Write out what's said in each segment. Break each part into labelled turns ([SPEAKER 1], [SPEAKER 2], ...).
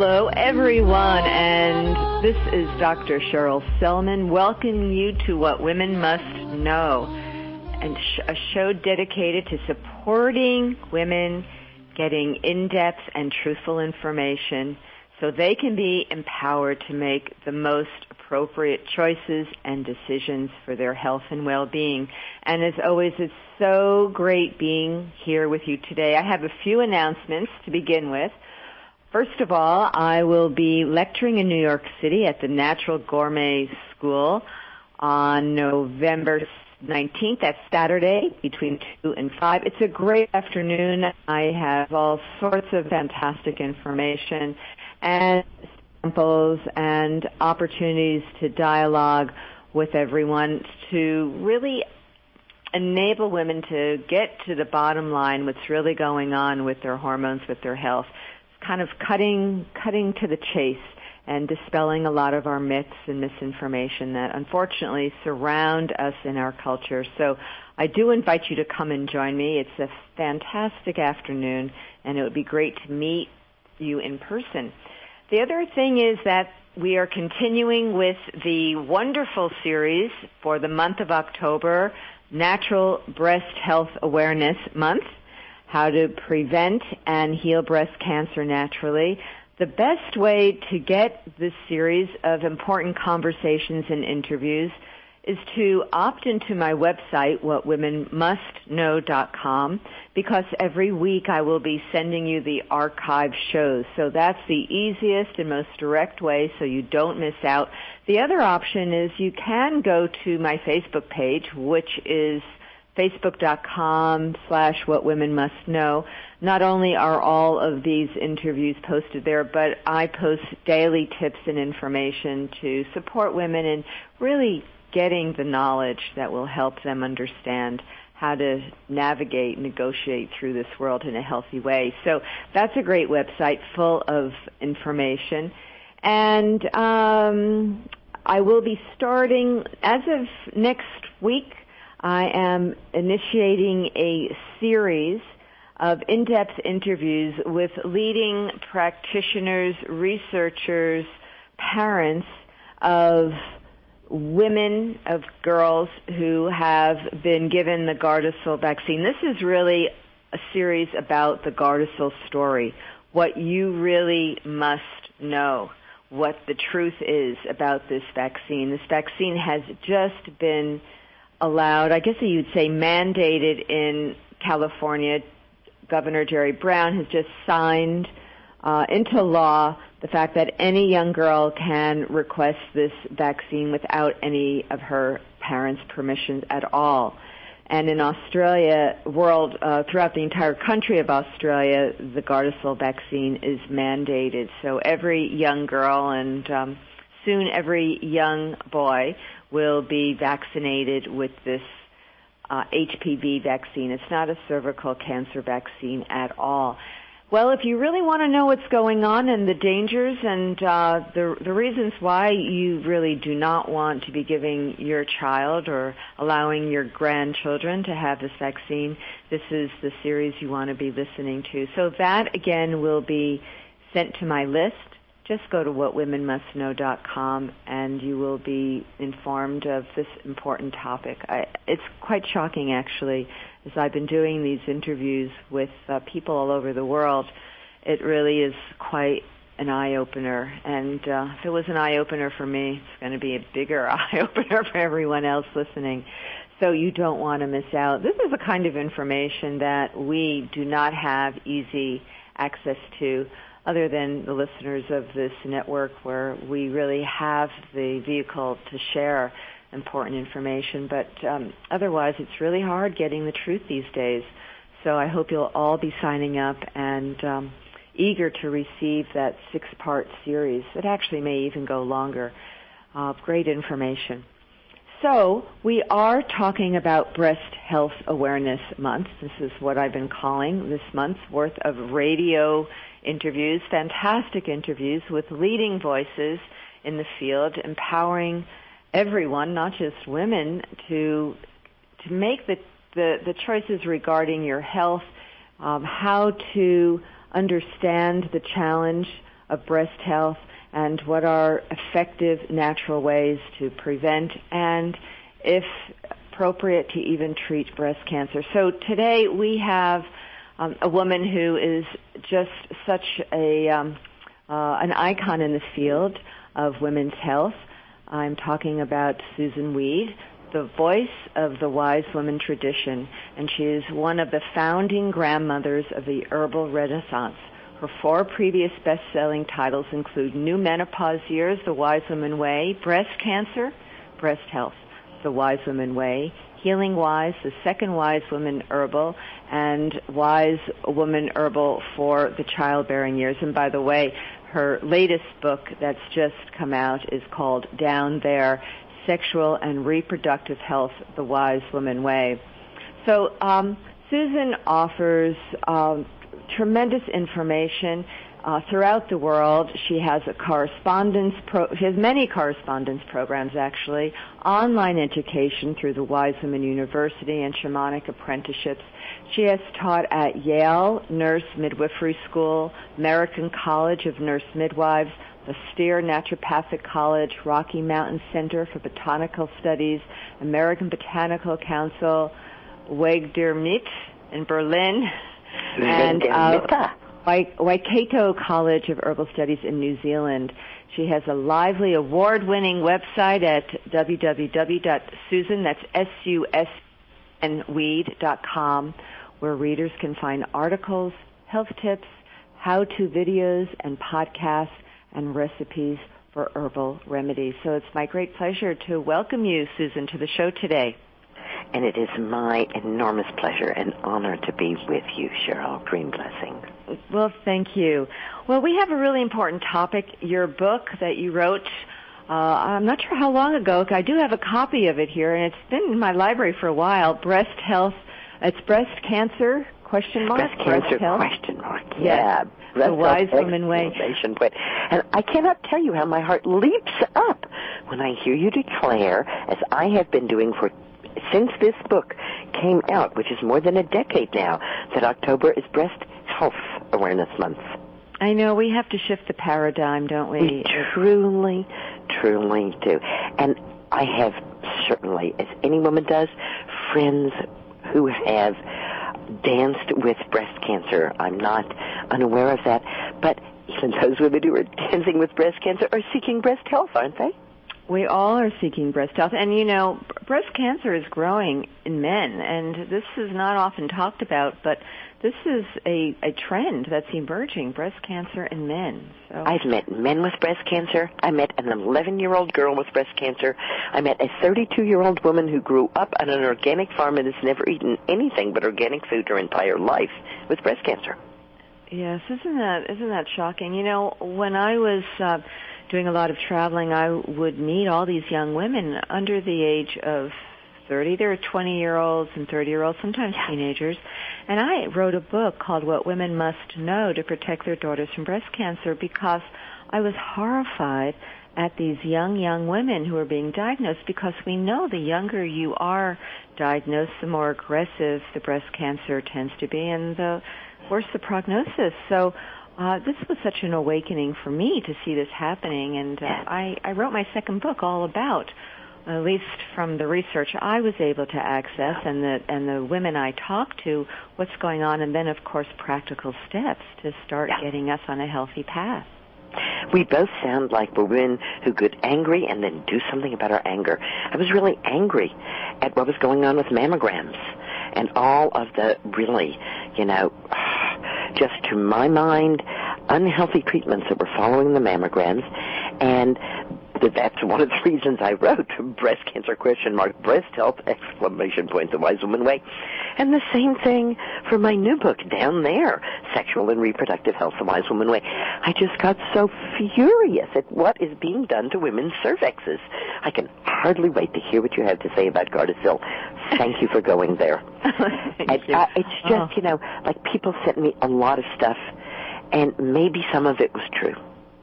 [SPEAKER 1] Hello, everyone, and this is Dr. Cheryl Selman welcoming you to What Women Must Know, and a show dedicated to supporting women getting in-depth and truthful information so they can be empowered to make the most appropriate choices and decisions for their health and well-being. And as always, it's so great being here with you today. I have a few announcements to begin with. First of all, I will be lecturing in New York City at the Natural Gourmet School on November 19th. That's Saturday between 2 and 5. It's a great afternoon. I have all sorts of fantastic information and samples and opportunities to dialogue with everyone to really enable women to get to the bottom line, what's really going on with their hormones, with their health. Kind of cutting to the chase and dispelling a lot of our myths and misinformation that unfortunately surround us in our culture. So I do invite you to come and join me. It's a fantastic afternoon, and it would be great to meet you in person. The other thing is that we are continuing with the wonderful series for the month of October, Natural Breast Health Awareness Month. How to prevent and heal breast cancer naturally. The best way to get this series of important conversations and interviews is to opt into my website, whatwomenmustknow.com, because every week I will be sending you the archive shows. So that's the easiest and most direct way so you don't miss out. The other option is you can go to my Facebook page, which is facebook.com/whatwomenmustknow. Not only are all of these interviews posted there, but I post daily tips and information to support women in really getting the knowledge that will help them understand how to navigate, negotiate through this world in a healthy way. So that's a great website full of information. And I will be starting, as of next week, I am initiating a series of in-depth interviews with leading practitioners, researchers, parents of women, of girls who have been given the Gardasil vaccine. This is really a series about the Gardasil story, what you really must know, what the truth is about this vaccine. This vaccine has just been allowed, I guess you'd say mandated in California. Governor Jerry Brown has just signed into law the fact that any young girl can request this vaccine without any of her parents' permissions at all. And in Australia, throughout the entire country of Australia, the Gardasil vaccine is mandated. So every young girl and soon every young boy will be vaccinated with this HPV vaccine. It's not a cervical cancer vaccine at all. Well, if you really want to know what's going on and the dangers and the reasons why you really do not want to be giving your child or allowing your grandchildren to have this vaccine, this is the series you want to be listening to. So that, again, will be sent to my list. Just go to whatwomenmustknow.com and you will be informed of this important topic. It's quite shocking, actually, as I've been doing these interviews with people all over the world. It really is quite an eye-opener. And if it was an eye-opener for me, it's going to be a bigger eye-opener for everyone else listening. So you don't want to miss out. This is the kind of information that we do not have easy access to, other than the listeners of this network, where we really have the vehicle to share important information. But otherwise, it's really hard getting the truth these days. So I hope you'll all be signing up and eager to receive that 6-part series. It actually may even go longer. Great information. So we are talking about Breast Health Awareness Month. This is what I've been calling this month's worth of radio interviews, fantastic interviews with leading voices in the field, empowering everyone, not just women, to make the choices regarding your health, how to understand the challenge of breast health and what are effective natural ways to prevent and, if appropriate, to even treat breast cancer. So today we have a woman who is just such an icon in the field of women's health. I'm talking about Susun Weed, the voice of the wise woman tradition, and she is one of the founding grandmothers of the herbal renaissance. Her 4 previous best-selling titles include New Menopause Years, The Wise Woman Way, Breast Cancer, Breast Health, The Wise Woman Way, Healing Wise, The Second Wise Woman Herbal, and Wise Woman Herbal for the Childbearing Years. And by the way, her latest book that's just come out is called Down There, Sexual and Reproductive Health, The Wise Woman Way. So Susun offers tremendous information throughout the world. She has she has many correspondence programs, actually, online education through the Wise Women University and shamanic apprenticeships. She has taught at Yale Nurse Midwifery School, American College of Nurse Midwives, the Steer Naturopathic College, Rocky Mountain Center for Botanical Studies, American Botanical Council, Weg der Mitte in Berlin, and Waikato College of Herbal Studies in New Zealand. She has a lively, award-winning website at www.susun, that's SUSN where readers can find articles, health tips, how-to videos, and podcasts, and recipes for herbal remedies. So it's my great pleasure to welcome you, Susun, to the show today.
[SPEAKER 2] And it is my enormous pleasure and honor to be with you, Cheryl. Green blessings.
[SPEAKER 1] Well, thank you. Well, we have a really important topic. Your book that you wrote, I'm not sure how long ago. I do have a copy of it here, and it's been in my library for a while. Breast health. It's breast cancer, question mark?
[SPEAKER 2] Breast cancer,
[SPEAKER 1] health?
[SPEAKER 2] question mark,
[SPEAKER 1] yeah. The Wise Woman Way.
[SPEAKER 2] And I cannot tell you how my heart leaps up when I hear you declare, as I have been doing since this book came out, which is more than a decade now, that October is Breast Health Awareness Month.
[SPEAKER 1] I know. We have to shift the paradigm, don't we?
[SPEAKER 2] We truly, truly do. And I have certainly, as any woman does, friends who have danced with breast cancer. I'm not unaware of that. But even those women who are dancing with breast cancer are seeking breast health, aren't they?
[SPEAKER 1] We all are seeking breast health. And, you know, breast cancer is growing in men, and this is not often talked about, but this is a trend that's emerging, breast cancer in men. So.
[SPEAKER 2] I've met men with breast cancer. I met an 11-year-old girl with breast cancer. I met a 32-year-old woman who grew up on an organic farm and has never eaten anything but organic food her entire life with breast cancer.
[SPEAKER 1] Yes, isn't that shocking? You know, when I was doing a lot of traveling, I would meet all these young women under the age of 30. There are 20-year-olds and 30-year-olds, sometimes teenagers. And I wrote a book called What Women Must Know to Protect Their Daughters from Breast Cancer because I was horrified at these young women who are being diagnosed, because we know the younger you are diagnosed, the more aggressive the breast cancer tends to be and the worse the prognosis. So this was such an awakening for me to see this happening, and I wrote my second book all about, at least from the research I was able to access and the women I talked to, what's going on, and then, of course, practical steps to start getting us on a healthy path.
[SPEAKER 2] We both sound like women who get angry and then do something about our anger. I was really angry at what was going on with mammograms and all of the really, just to my mind, unhealthy treatments that were following the mammograms. And that's one of the reasons I wrote Breast Cancer, Breast Health, The Wise Woman Way. And the same thing for my new book, Down There, Sexual and Reproductive Health, The Wise Woman Way. I just got so furious at what is being done to women's cervixes. I can hardly wait to hear what you have to say about Gardasil. Thank you for going there.
[SPEAKER 1] Thank you.
[SPEAKER 2] It's just, like people sent me a lot of stuff, and maybe some of it was true.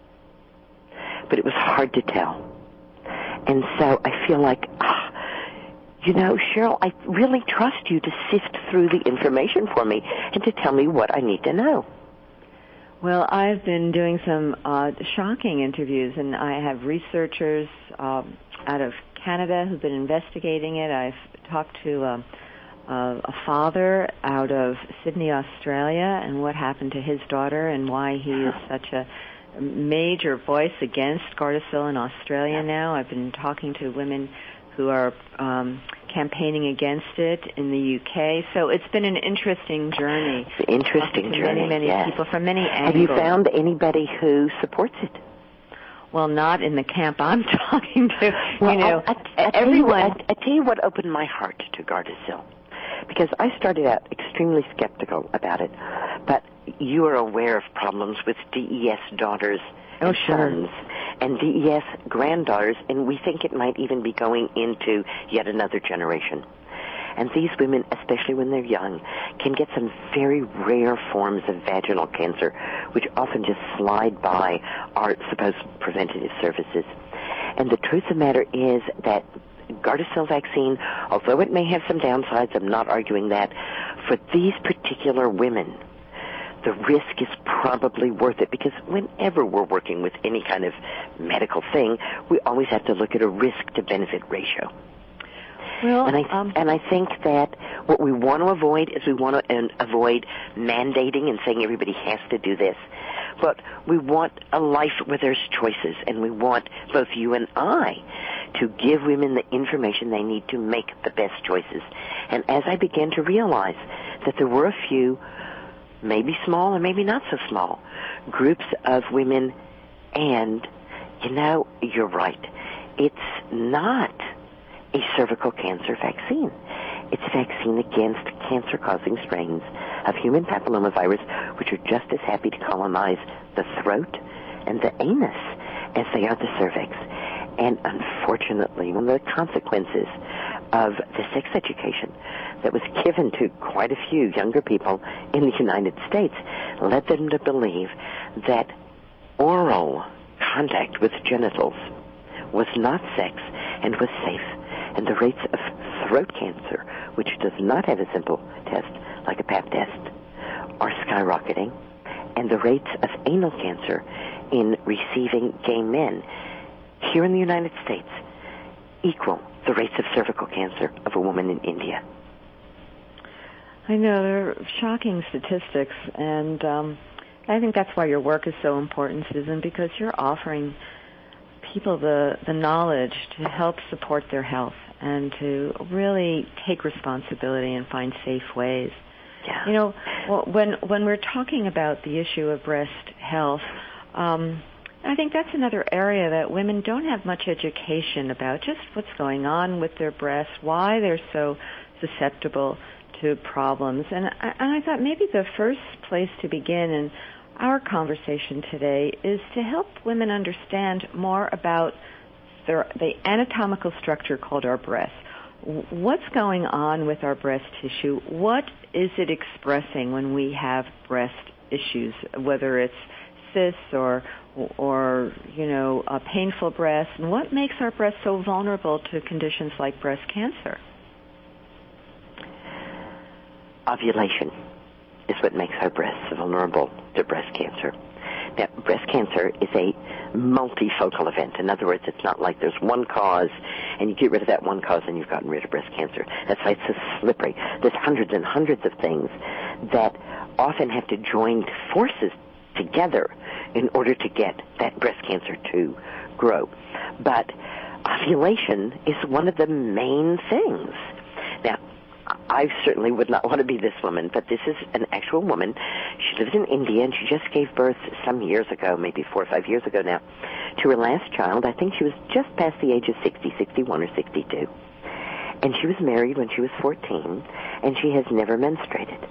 [SPEAKER 2] But it was hard to tell. And so I feel like, Cheryl, I really trust you to sift through the information for me and to tell me what I need to know.
[SPEAKER 1] Well, I've been doing some shocking interviews, and I have researchers out of Canada who've been investigating it. I've talked to a father out of Sydney, Australia, and what happened to his daughter and why he is such a major voice against Gardasil in Australia now. I've been talking to women who are campaigning against it in the UK. So it's been an interesting journey.
[SPEAKER 2] It's an interesting journey.
[SPEAKER 1] Many people from many angles.
[SPEAKER 2] Have you found anybody who supports it?
[SPEAKER 1] Well, not in the camp I'm talking to.
[SPEAKER 2] Well, I tell you what opened my heart to Gardasil, because I started out extremely skeptical about it, but you are aware of problems with DES daughters and sons and DES granddaughters, and we think it might even be going into yet another generation. And these women, especially when they're young, can get some very rare forms of vaginal cancer, which often just slide by our supposed preventative services. And the truth of the matter is that Gardasil vaccine, although it may have some downsides, I'm not arguing that, for these particular women, the risk is probably worth it, because whenever we're working with any kind of medical thing, we always have to look at a risk-to-benefit ratio.
[SPEAKER 1] Well,
[SPEAKER 2] and I think that what we want to avoid is we want to avoid mandating and saying everybody has to do this. But we want a life where there's choices, and we want both you and I to give women the information they need to make the best choices. And as I began to realize that there were a few, maybe small and maybe not so small, groups of women, and, you're right, it's not a cervical cancer vaccine. It's a vaccine against cancer-causing strains of human papillomavirus, which are just as happy to colonize the throat and the anus as they are the cervix. And unfortunately, one of the consequences of the sex education that was given to quite a few younger people in the United States led them to believe that oral contact with genitals was not sex and was safe. And the rates of throat cancer, which does not have a simple test like a Pap test, are skyrocketing. And the rates of anal cancer in receiving gay men here in the United States equal the rates of cervical cancer of a woman in India.
[SPEAKER 1] I know, they're shocking statistics, and I think that's why your work is so important, Susan, because you're offering people the knowledge to help support their health and to really take responsibility and find safe ways.
[SPEAKER 2] Yeah.
[SPEAKER 1] When we're talking about the issue of breast health, I think that's another area that women don't have much education about, just what's going on with their breasts, why they're so susceptible to problems. And I thought maybe the first place to begin in our conversation today is to help women understand more about the anatomical structure called our breast. What's going on with our breast tissue? What is it expressing when we have breast issues, whether it's cysts or a painful breast? And what makes our breast so vulnerable to conditions like breast cancer?
[SPEAKER 2] Ovulation is what makes our breasts vulnerable to breast cancer. Now, breast cancer is a multifocal event. In other words, it's not like there's one cause and you get rid of that one cause and you've gotten rid of breast cancer. That's why it's so slippery. There's hundreds and hundreds of things that often have to join forces together in order to get that breast cancer to grow. But ovulation is one of the main things. Now, I certainly would not want to be this woman, but this is an actual woman. She lives in India, and she just gave birth some years ago, maybe 4 or 5 years ago now, to her last child. I think she was just past the age of 60, 61 or 62. And she was married when she was 14, and she has never menstruated.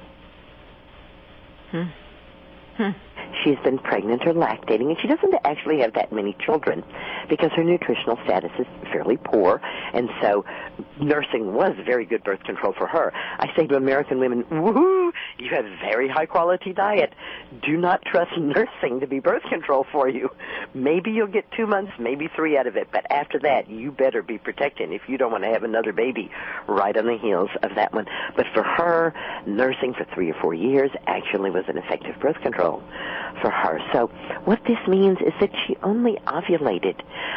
[SPEAKER 2] She's been pregnant or lactating, and she doesn't actually have that many children. because her nutritional status is fairly poor, and so nursing was very good birth control for her. I say to American women, woohoo, you have a very high-quality diet. Do not trust nursing to be birth control for you. Maybe you'll get 2 months, maybe 3 out of it, but after that, you better be protected if you don't want to have another baby right on the heels of that one. But for her, nursing for 3 or 4 years actually was an effective birth control for her. So what this means is that she only ovulated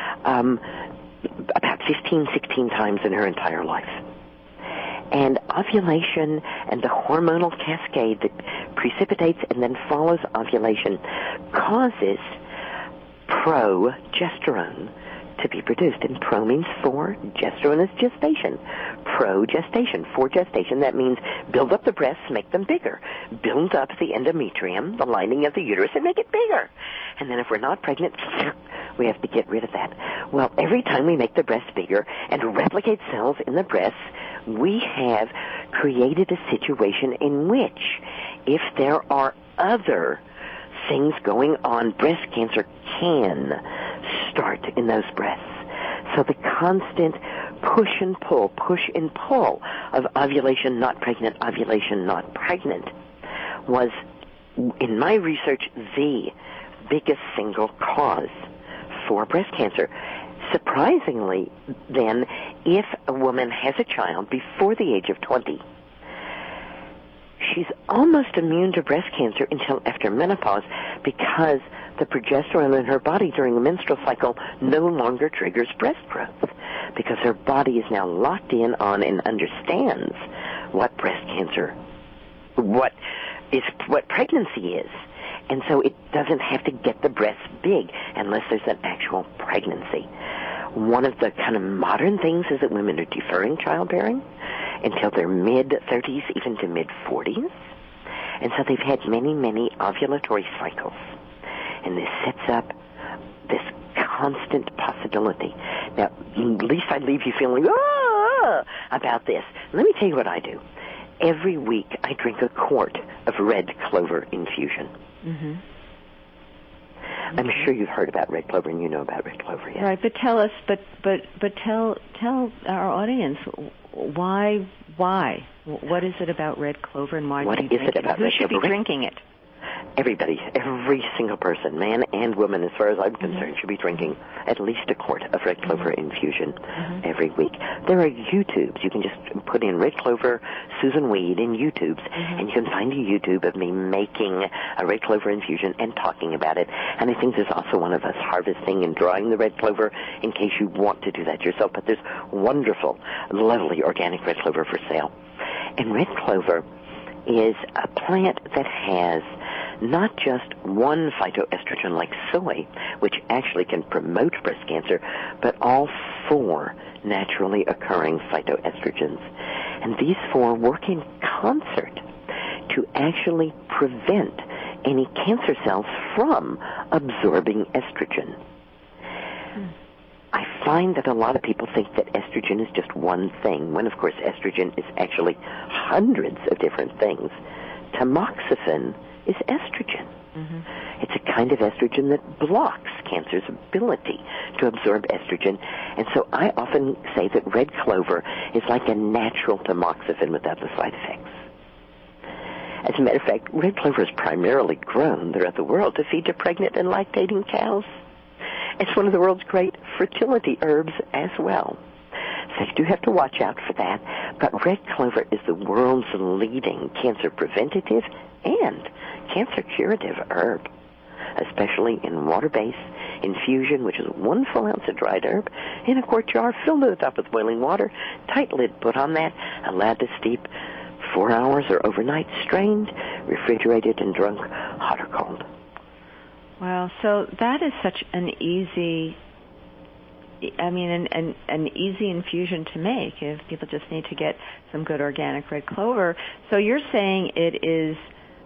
[SPEAKER 2] about 15, 16 times in her entire life. And ovulation and the hormonal cascade that precipitates and then follows ovulation causes progesterone to be produced. And pro means for, gesterone is gestation. Progestation, for gestation, that means build up the breasts, make them bigger. Build up the endometrium, the lining of the uterus, and make it bigger. And then if we're not pregnant, we have to get rid of that. Well, every time we make the breast bigger and replicate cells in the breasts, we have created a situation in which, if there are other things going on, breast cancer can start in those breasts. So the constant push and pull of ovulation not pregnant, ovulation not pregnant was, in my research, the biggest single cause for breast cancer. Surprisingly, then, if a woman has a child before the age of 20, she's almost immune to breast cancer until after menopause, because the progesterone in her body during the menstrual cycle no longer triggers breast growth, because her body is now locked in on and understands what breast cancer, what pregnancy is. And so it doesn't have to get the breasts big unless there's an actual pregnancy. One of the kind of modern things is that women are deferring childbearing until their mid-30s, even to mid-40s. And so they've had many, many ovulatory cycles. And this sets up this constant possibility. Now, at least I leave you feeling, about this. Let me tell you what I do. Every week I drink a quart of red clover infusion.
[SPEAKER 1] Mm-hmm.
[SPEAKER 2] I'm sure you've heard about red clover and you know about red clover, yes.
[SPEAKER 1] Right, but tell us, but tell our audience why? What is it about red clover and why do you drink it? Who should be drinking it?
[SPEAKER 2] Everybody, every single person, man and woman, as far as I'm concerned, should be drinking at least a quart of red clover infusion every week. There are YouTubes. You can just put in red clover, Susan Weed in YouTubes, and you can find a YouTube of me making a red clover infusion and talking about it. And I think there's also one of us harvesting and drying the red clover in case you want to do that yourself. But there's wonderful, lovely organic red clover for sale. And red clover is a plant that has not just one phytoestrogen like soy, which actually can promote breast cancer, but all 4 naturally occurring phytoestrogens. And these 4 work in concert to actually prevent any cancer cells from absorbing estrogen. I find that a lot of people think that estrogen is just one thing, when, of course, estrogen is actually hundreds of different things. Tamoxifen is estrogen. It's a kind of estrogen that blocks cancer's ability to absorb estrogen. And so I often say that red clover is like a natural tamoxifen without the side effects. As a matter of fact, red clover is primarily grown throughout the world to feed to pregnant and lactating cows. It's one of the world's great fertility herbs as well. So you do have to watch out for that. But red clover is the world's leading cancer preventative and cancer curative herb, especially in water-based infusion, which is 1 full ounce of dried herb in a quart jar filled to the top with boiling water, tight lid put on that, allowed to steep 4 hours or overnight, strained, refrigerated, and drunk hot or cold.
[SPEAKER 1] Wow, so that is such an easy, an easy infusion to make if people just need to get some good organic red clover. So you're saying it is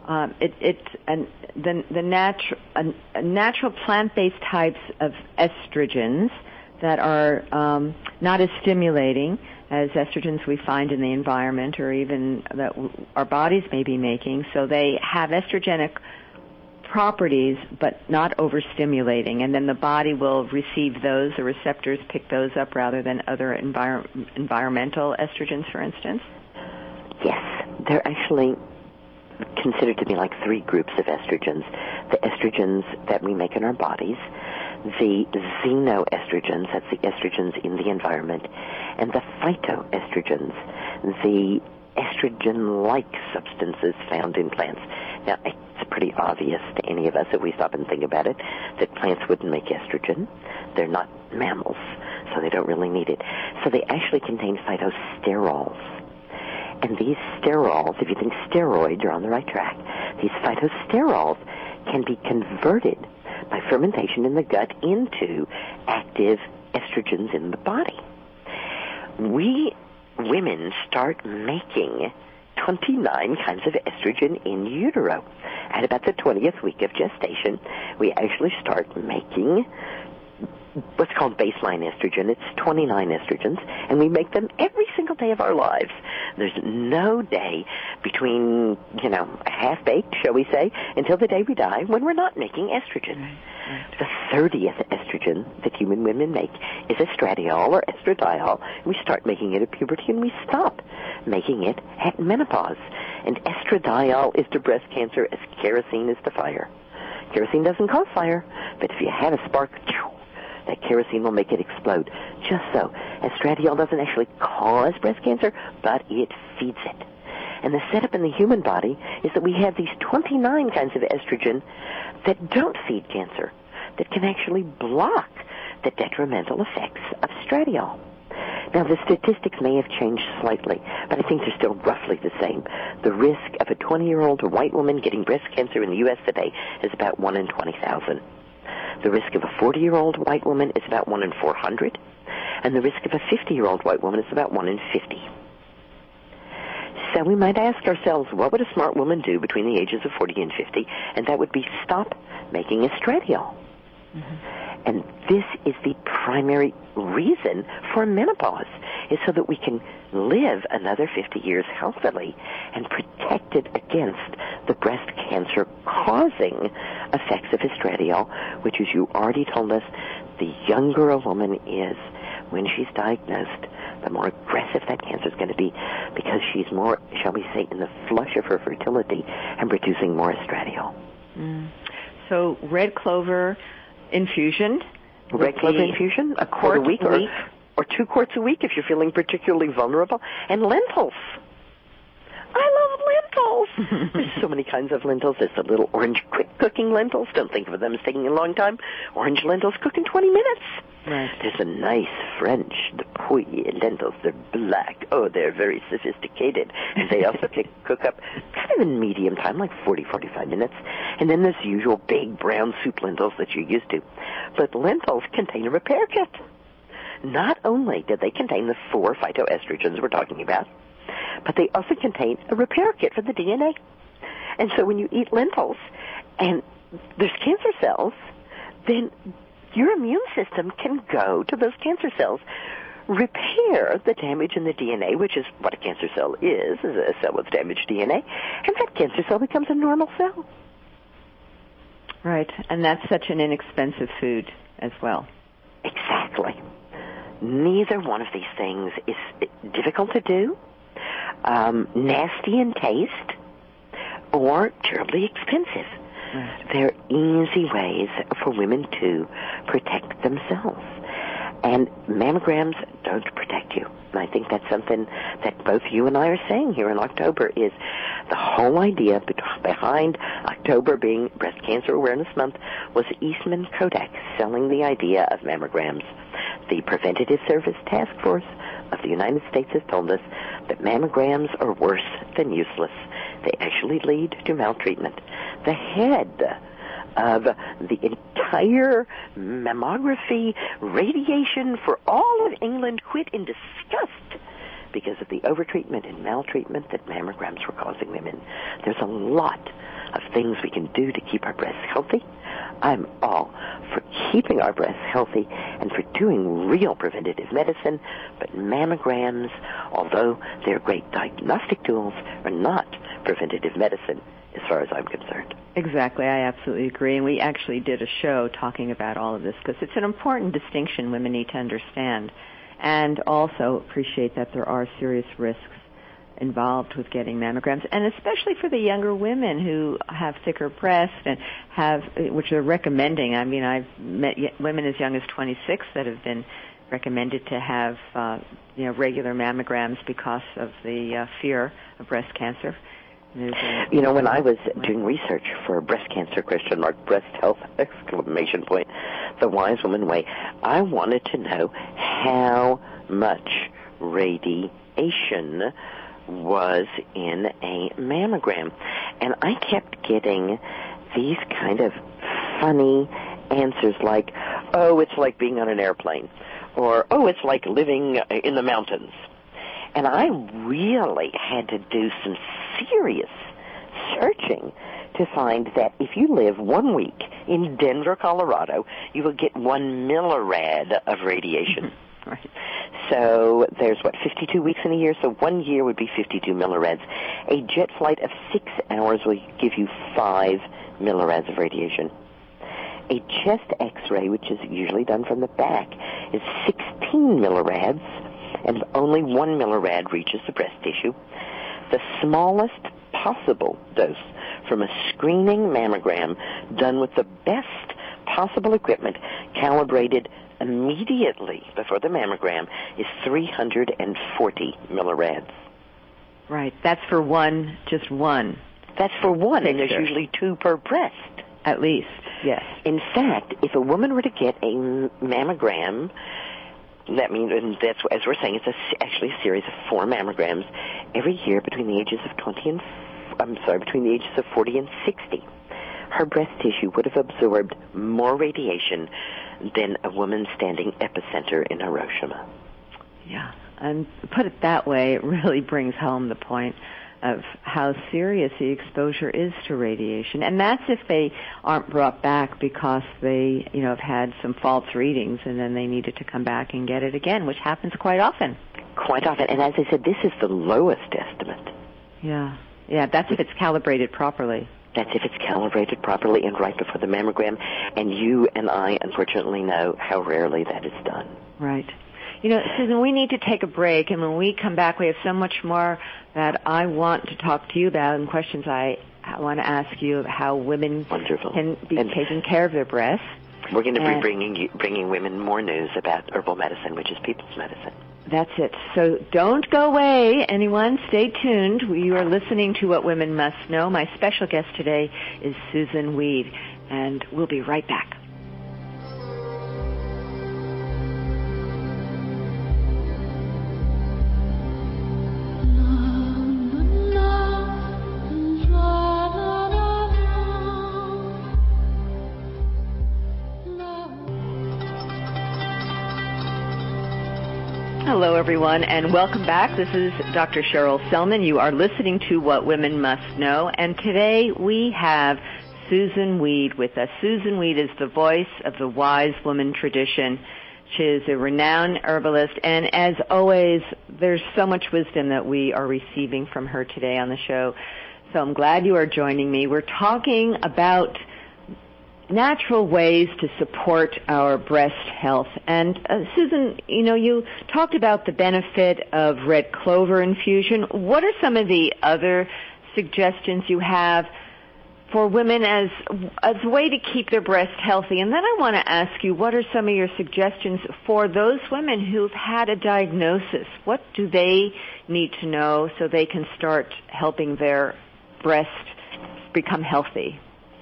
[SPEAKER 1] natural plant-based types of estrogens that are not as stimulating as estrogens we find in the environment or even that our bodies may be making. So they have estrogenic properties, but not overstimulating, and then the body will receive those, the receptors pick those up rather than other environmental estrogens, for instance?
[SPEAKER 2] Yes. They're actually considered to be like three groups of estrogens. The estrogens that we make in our bodies, the xenoestrogens, that's the estrogens in the environment, and the phytoestrogens, the estrogen-like substances found in plants. Now, it's pretty obvious to any of us, if we stop and think about it, that plants wouldn't make estrogen. They're not mammals, so they don't really need it. So they actually contain phytosterols. And these sterols, if you think steroid, you're on the right track. These phytosterols can be converted by fermentation in the gut into active estrogens in the body. We women start making 29 kinds of estrogen in utero. At about the 20th week of gestation, we actually start making what's called baseline estrogen. It's 29 estrogens, and we make them every single day of our lives. There's no day between, half-baked, shall we say, until the day we die when we're not making estrogen. Right. The 30th estrogen that human women make is estradiol or estradiol. We start making it at puberty, and we stop making it at menopause. And estradiol is to breast cancer as kerosene is to fire. Kerosene doesn't cause fire, but if you have a spark, that kerosene will make it explode. Just so. Estradiol doesn't actually cause breast cancer, but it feeds it. And the setup in the human body is that we have these 29 kinds of estrogen that don't feed cancer, that can actually block the detrimental effects of estradiol. Now, the statistics may have changed slightly, but I think they're still roughly the same. The risk of a 20-year-old white woman getting breast cancer in the U.S. today is about 1 in 20,000. The risk of a 40-year-old white woman is about 1 in 400, and the risk of a 50-year-old white woman is about 1 in 50. So we might ask ourselves, what would a smart woman do between the ages of 40 and 50? And that would be stop making estradiol. Mm-hmm. And this is the primary reason for menopause, is so that we can live another 50 years healthily and protected against the breast cancer-causing effects of estradiol, which, as you already told us, the younger a woman is when she's diagnosed, the more aggressive that cancer is going to be, because she's more, shall we say, in the flush of her fertility and producing more estradiol.
[SPEAKER 1] So red clover infusion.
[SPEAKER 2] Red clover infusion, a quart a week, or 2 quarts a week if you're feeling particularly vulnerable. And lentils. I love lentils. There's so many kinds of lentils. There's the little orange quick-cooking lentils. Don't think of them as taking a long time. Orange lentils cook in 20 minutes. Right. There's the nice French, the Pouilly lentils. They're black. Oh, they're very sophisticated. And they also cook up kind of in medium time, like 40, 45 minutes. And then there's the usual big brown soup lentils that you're used to. But lentils contain a repair kit. Not only do they contain the 4 phytoestrogens we're talking about, but they also contain a repair kit for the DNA. And so when you eat lentils and there's cancer cells, then your immune system can go to those cancer cells, repair the damage in the DNA, which is what a cancer cell is a cell with damaged DNA, and that cancer cell becomes a normal cell.
[SPEAKER 1] Right, and that's such an inexpensive food as well.
[SPEAKER 2] Exactly. Neither one of these things is difficult to do, nasty in taste, or terribly expensive. Right. They're easy ways for women to protect themselves. And mammograms don't protect you. And I think that's something that both you and I are saying here in October, is the whole idea behind October being Breast Cancer Awareness Month was Eastman Kodak selling the idea of mammograms. The Preventative Service Task Force of the United States has told us that mammograms are worse than useless. They actually lead to maltreatment. The head of the entire mammography radiation for all of England quit in disgust because of the overtreatment and maltreatment that mammograms were causing women. There's a lot of things we can do to keep our breasts healthy. I'm all for keeping our breasts healthy and for doing real preventative medicine, but mammograms, although they're great diagnostic tools, are not preventative medicine, as far as I'm concerned.
[SPEAKER 1] Exactly. I absolutely agree. And we actually did a show talking about all of this because it's an important distinction women need to understand, and also appreciate that there are serious risks involved with getting mammograms, and especially for the younger women who have thicker breasts and have, which they're recommending. I mean, I've met women as young as 26 that have been recommended to have, regular mammograms because of the fear of breast cancer.
[SPEAKER 2] When I was doing research for breast cancer, breast health, ! The Wise Woman Way, I wanted to know how much radiation was in a mammogram. And I kept getting these kind of funny answers like, oh, it's like being on an airplane, or, oh, it's like living in the mountains. And I really had to do some serious searching to find that if you live 1 week in Denver, Colorado, you will get 1 millirad of radiation.
[SPEAKER 1] Right.
[SPEAKER 2] So there's, 52 weeks in a year? So 1 year would be 52 millirads. A jet flight of 6 hours will give you 5 millirads of radiation. A chest x-ray, which is usually done from the back, is 16 millirads, and only 1 millirad reaches the breast tissue. The smallest possible dose from a screening mammogram done with the best possible equipment, calibrated immediately before the mammogram, is 340 millirads.
[SPEAKER 1] Right. That's for just one.
[SPEAKER 2] That's for one, and there's usually 2 per breast.
[SPEAKER 1] At least, yes.
[SPEAKER 2] In fact, if a woman were to get a mammogram, that means, and that's, as we're saying, it's actually a series of 4 mammograms every year between the ages of 40 and 60. Her breast tissue would have absorbed more radiation than a woman standing epicenter in Hiroshima.
[SPEAKER 1] Yeah, and put it that way, it really brings home the point of how serious the exposure is to radiation. And that's if they aren't brought back because they, have had some false readings and then they needed to come back and get it again, which happens quite often.
[SPEAKER 2] Quite often. And as I said, this is the lowest estimate.
[SPEAKER 1] Yeah, that's if it's calibrated properly.
[SPEAKER 2] That's if it's calibrated properly and right before the mammogram. And you and I, unfortunately, know how rarely that is done.
[SPEAKER 1] Right. Susan, we need to take a break, and when we come back, we have so much more that I want to talk to you about and questions I want to ask you of how women can be taking care of their breasts.
[SPEAKER 2] We're going to be bringing women more news about herbal medicine, which is people's medicine.
[SPEAKER 1] That's it. So don't go away, anyone. Stay tuned. You are listening to What Women Must Know. My special guest today is Susun Weed, and we'll be right back. Hello, everyone, and welcome back. This is Dr. Cheryl Selman. You are listening to What Women Must Know, and today we have Susun Weed with us. Susun Weed is the voice of the wise woman tradition. She is a renowned herbalist, and as always, there's so much wisdom that we are receiving from her today on the show. So I'm glad you are joining me. We're talking about natural ways to support our breast health. And Susun, you talked about the benefit of red clover infusion. What are some of the other suggestions you have for women as a way to keep their breast healthy? And then I want to ask you, what are some of your suggestions for those women who've had a diagnosis? What do they need to know so they can start helping their breast become healthy?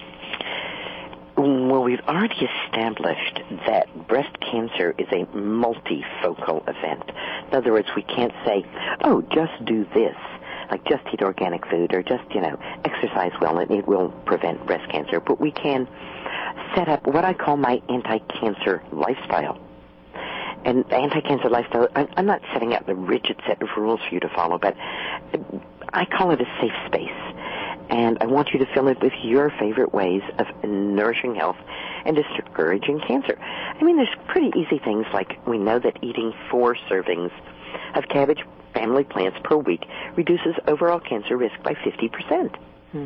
[SPEAKER 2] Well, we've already established that breast cancer is a multifocal event. In other words, we can't say, oh, just do this, like just eat organic food or just, exercise well and it will prevent breast cancer. But we can set up what I call my anti-cancer lifestyle. And the anti-cancer lifestyle, I'm not setting out the rigid set of rules for you to follow, but I call it a safe space. And I want you to fill it with your favorite ways of nourishing health and discouraging cancer. I mean, there's pretty easy things like we know that eating 4 servings of cabbage family plants per week reduces overall cancer risk by 50%.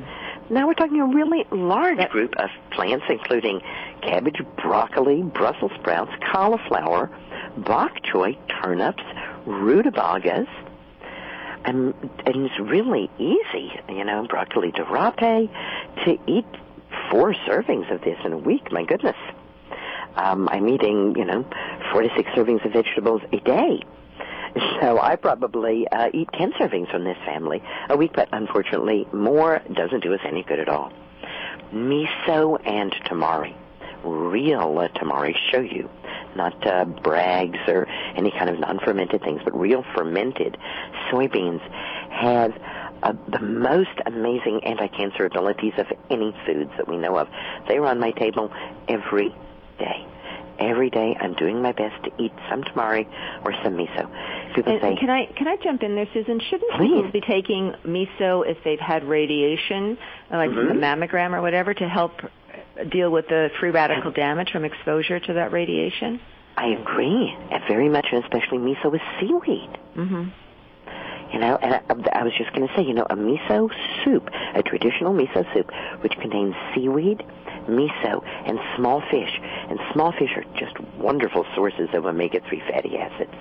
[SPEAKER 2] Now we're talking a really large group of plants, including cabbage, broccoli, Brussels sprouts, cauliflower, bok choy, turnips, rutabagas. And it's really easy, broccoli dorate, to eat 4 servings of this in a week. My goodness. I'm eating, 4 to 6 servings of vegetables a day. So I probably eat 10 servings from this family a week, but unfortunately more doesn't do us any good at all. Miso and tamari, real tamari, shoyu, not Bragg's or any kind of non-fermented things, but real fermented soybeans have the most amazing anti-cancer abilities of any foods that we know of. They are on my table every day. Every day I'm doing my best to eat some tamari or some miso. People say,
[SPEAKER 1] can I jump in there, Susan? Shouldn't
[SPEAKER 2] please.
[SPEAKER 1] people be taking miso if they've had radiation, like a mammogram or whatever, to help deal with the free radical damage from exposure to that radiation?
[SPEAKER 2] I agree, very much, and especially miso with seaweed.
[SPEAKER 1] Mm-hmm.
[SPEAKER 2] And I was just going to say, a miso soup, a traditional miso soup, which contains seaweed, miso, and small fish. And small fish are just wonderful sources of omega-3 fatty acids.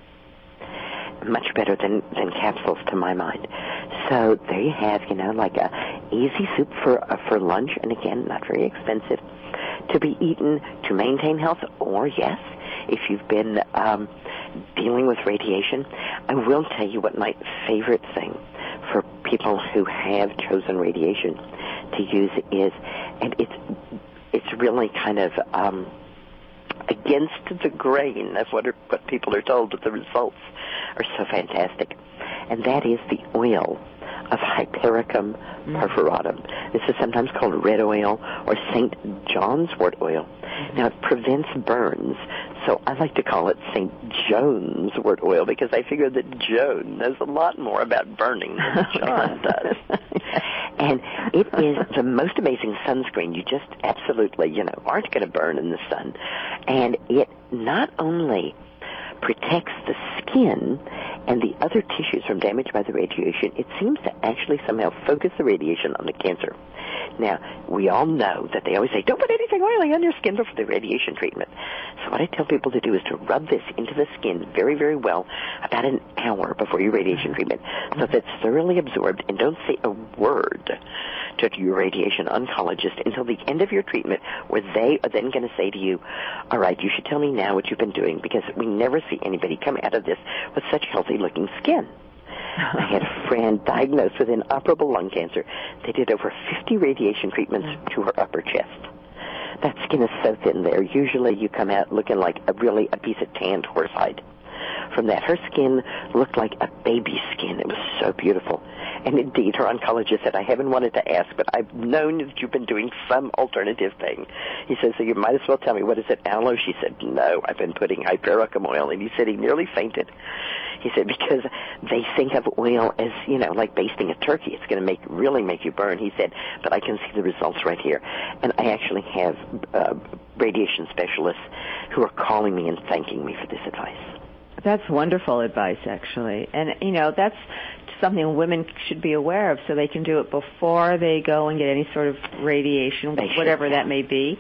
[SPEAKER 2] Much better than capsules, to my mind. So there you have, like a easy soup for lunch, and again, not very expensive, to be eaten to maintain health, or yes, if you've been dealing with radiation. I will tell you what my favorite thing for people who have chosen radiation to use is, and it's really kind of against the grain of what people are told, but the results are so fantastic, and that is the oil of Hypericum perforatum. This is sometimes called red oil or St. John's wort oil. Now, it prevents burns, so I like to call it St. Joan's wort oil because I figure that Joan knows a lot more about burning than John does. And it is the most amazing sunscreen. You just absolutely, aren't going to burn in the sun. And it not only protects the skin and the other tissues from damage by the radiation, it seems to actually somehow focus the radiation on the cancer. Now, we all know that they always say, don't put anything oily on your skin before the radiation treatment. So what I tell people to do is to rub this into the skin very, very well about an hour before your radiation treatment so that it's thoroughly absorbed, and don't say a word to your radiation oncologist until the end of your treatment, where they are then going to say to you, all right, you should tell me now what you've been doing, because we never see anybody come out of this with such healthy-looking skin. I had a friend diagnosed with inoperable lung cancer. They did over 50 radiation treatments to her upper chest. That skin is so thin there. Usually you come out looking like a piece of tanned horsehide. From that, her skin looked like a baby's skin. It was so beautiful. And indeed, her oncologist said, I haven't wanted to ask, but I've known that you've been doing some alternative thing. He said, so you might as well tell me, what is it, aloe? She said, no, I've been putting Hypericum oil. And he said he nearly fainted. He said, because they think of oil as, like basting a turkey. It's going to really make you burn. He said, but I can see the results right here. And I actually have radiation specialists who are calling me and thanking me for this advice.
[SPEAKER 1] That's wonderful advice, actually. And, that's something women should be aware of, so they can do it before they go and get any sort of radiation, whatever that may be,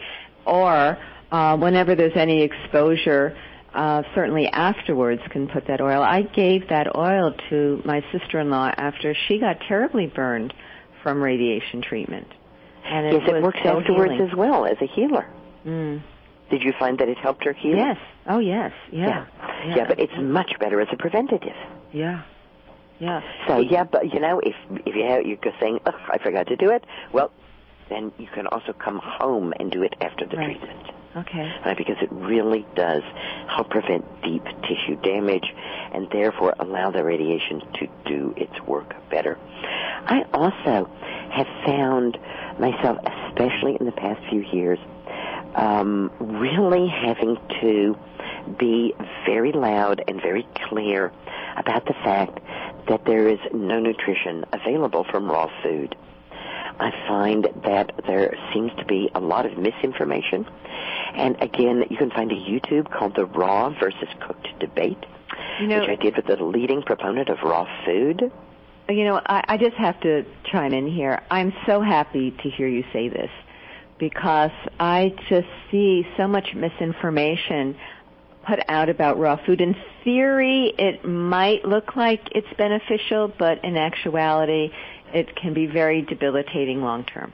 [SPEAKER 1] or whenever there's any exposure, certainly afterwards can put that oil. I gave that oil to my sister-in-law after she got terribly burned from radiation treatment. And
[SPEAKER 2] it works so afterwards
[SPEAKER 1] healing.
[SPEAKER 2] As well as a healer.
[SPEAKER 1] Mm.
[SPEAKER 2] Did you find that it helped her heal?
[SPEAKER 1] Yes. Oh, yes. Yeah,
[SPEAKER 2] but it's much better as a preventative.
[SPEAKER 1] Yeah. Yeah.
[SPEAKER 2] So, but, if you're saying, I forgot to do it, well, then you can also come home and do it after the treatment.
[SPEAKER 1] Okay.
[SPEAKER 2] Right, because it really does help prevent deep tissue damage and therefore allow the radiation to do its work better. I also have found myself, especially in the past few years, really having to be very loud and very clear about the fact that there is no nutrition available from raw food. I find that there seems to be a lot of misinformation. And again, you can find a YouTube called the Raw versus Cooked Debate, which I did with the leading proponent of raw food.
[SPEAKER 1] I just have to chime in here. I'm so happy to hear you say this because I just see so much misinformation put out about raw food. In theory, it might look like it's beneficial, but in actuality, it can be very debilitating long term.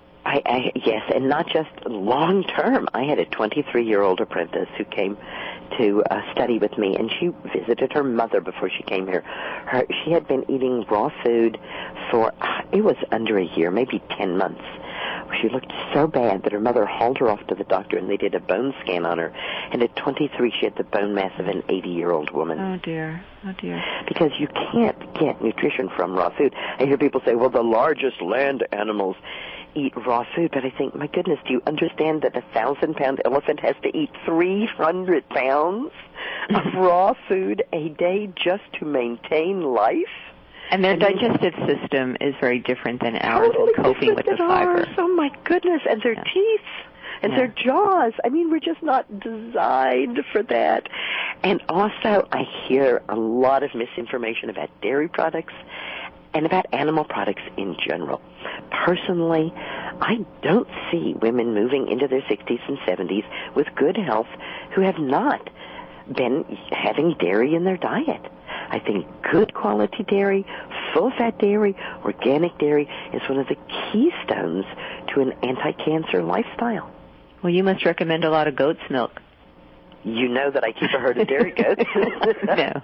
[SPEAKER 2] Yes, and not just long term. I had a 23-year-old apprentice who came to study with me, and she visited her mother before she came here. She had been eating raw food for, it was under a year, maybe 10 months. She looked so bad that her mother hauled her off to the doctor, and they did a bone scan on her. And at 23, she had the bone mass of an 80-year-old woman.
[SPEAKER 1] Oh, dear. Oh, dear.
[SPEAKER 2] Because you can't get nutrition from raw food. I hear people say, well, the largest land animals eat raw food. But I think, my goodness, do you understand that a 1,000-pound elephant has to eat 300 pounds of raw food a day just to maintain life?
[SPEAKER 1] And their digestive system is very different than ours in coping with the fiber.
[SPEAKER 2] Ours. Oh, my goodness. And their teeth and their jaws. I mean, we're just not designed for that. And also, I hear a lot of misinformation about dairy products and about animal products in general. Personally, I don't see women moving into their 60s and 70s with good health who have not been having dairy in their diet. I think good quality dairy, full-fat dairy, organic dairy is one of the keystones to an anti-cancer lifestyle.
[SPEAKER 1] Well, you must recommend a lot of goat's milk.
[SPEAKER 2] You know that I keep a herd of dairy goats.
[SPEAKER 1] No.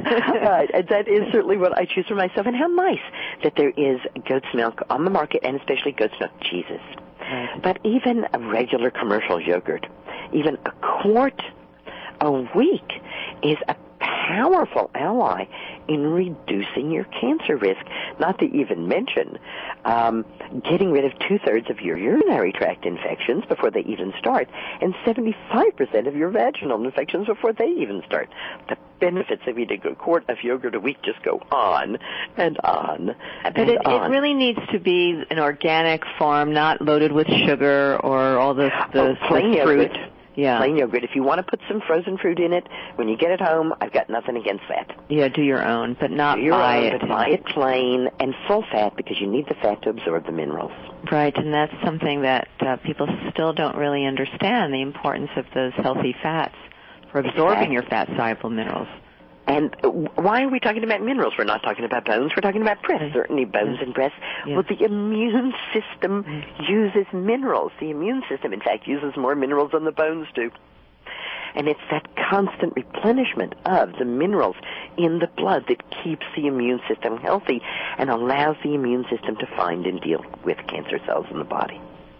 [SPEAKER 2] And that is certainly what I choose for myself. And how nice that there is goat's milk on the market, and especially goat's milk cheeses.
[SPEAKER 1] Right.
[SPEAKER 2] But even a regular commercial yogurt, even a quart a week is a powerful ally in reducing your cancer risk, not to even mention getting rid of 2/3 of your urinary tract infections before they even start, and 75% of your vaginal infections before they even start. The benefits of eating a quart of yogurt a week just go on and on.
[SPEAKER 1] But it really needs to be an organic form, not loaded with sugar or all the
[SPEAKER 2] plain
[SPEAKER 1] fruit.
[SPEAKER 2] Yogurt.
[SPEAKER 1] Yeah.
[SPEAKER 2] Plain yogurt. If you want to put some frozen fruit in it, when you get it home, I've got nothing against that.
[SPEAKER 1] Yeah, do your own, but not buy it.
[SPEAKER 2] But buy it plain and full fat because you need the fat to absorb the minerals.
[SPEAKER 1] Right, and that's something that people still don't really understand, the importance of those healthy fats for absorbing your fat-soluble minerals.
[SPEAKER 2] And why are we talking about minerals? We're not talking about bones. We're talking about breast. Certainly bones and breasts. Yeah. Well, the immune system uses minerals. The immune system, in fact, uses more minerals than the bones do. And it's that constant replenishment of the minerals in the blood that keeps the immune system healthy and allows the immune system to find and deal with cancer cells in the body.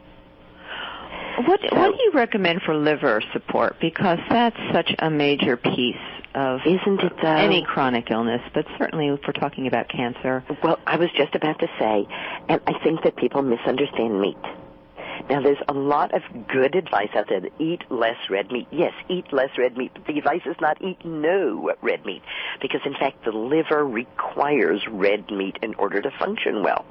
[SPEAKER 1] What do you recommend for liver support? Because that's such a major piece of any chronic illness, but certainly if we're talking about cancer.
[SPEAKER 2] Well, I was just about to say, and I think that people misunderstand meat. Now, there's a lot of good advice out there that eat less red meat. Yes, eat less red meat, but the advice is not eat no red meat, because, in fact, the liver requires red meat in order to function well.